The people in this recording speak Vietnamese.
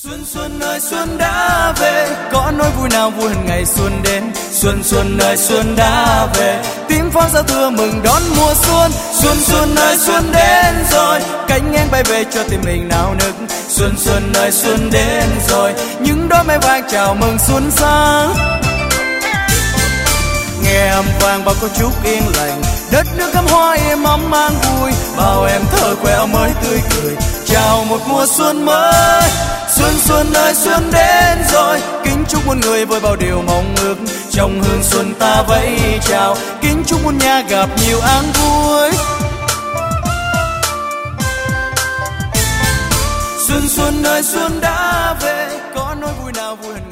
Xuân xuân ơi xuân đã về, có nỗi vui nào vui hơn ngày xuân đến. Xuân xuân ơi xuân đã về, tiếng pháo giao thừa mừng đón mùa xuân. Xuân xuân ơi xuân đến rồi, cánh én bay về cho tim mình nao nức. Xuân xuân ơi xuân đến rồi, những đóa mây vàng chào mừng xuân sang. Nghe âm vang bao câu chúc yên lành, đất nước cắm hoa êm ấm mang vui. Bao em thơ quẹo mới tươi cười, chào một mùa xuân mới. Xuân xuân ơi xuân đến rồi, kính chúc muôn người với bao điều mong ước. Trong hương xuân ta vẫy chào, kính chúc muôn nhà gặp nhiều áng vui. Xuân xuân ơi xuân đã về, có nỗi vui nào vui hơn